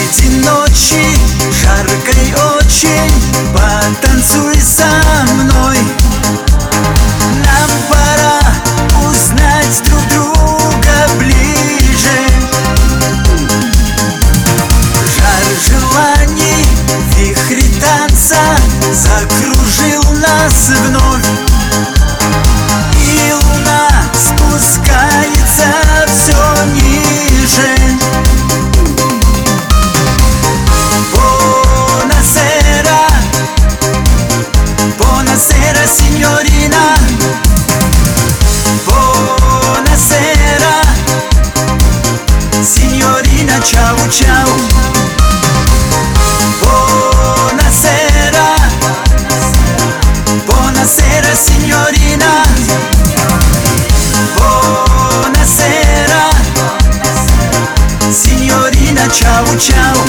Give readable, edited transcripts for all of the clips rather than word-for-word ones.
Среди ночи, жаркой очень, потанцуй со мной. Нам пора узнать друг друга ближе. Жар желаний, вихри танца закружил нас вновь. И луна спускается все ниже. Buonasera signorina, buonasera signorina, ciao ciao. Buonasera, buonasera signorina, buonasera signorina, ciao ciao.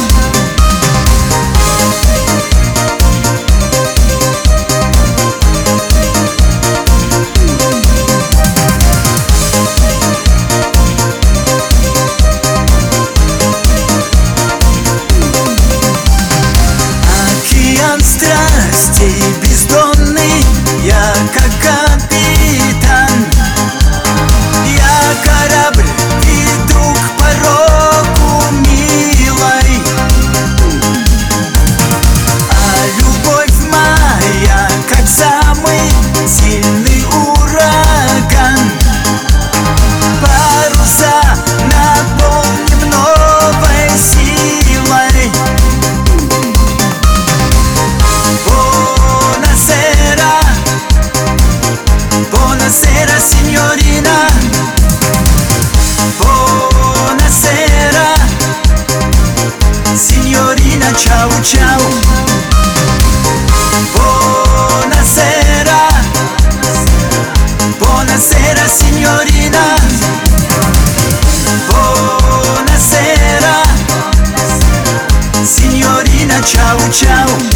Страстей бездонный, я как капитан. Я корабль, веду к порогу милой. А любовь моя, как самый сильный ураган. Паруса наполним новой силой. Buonasera signorina, buonasera signorina, ciao ciao. Buonasera, buonasera signorina, buonasera signorina, ciao ciao.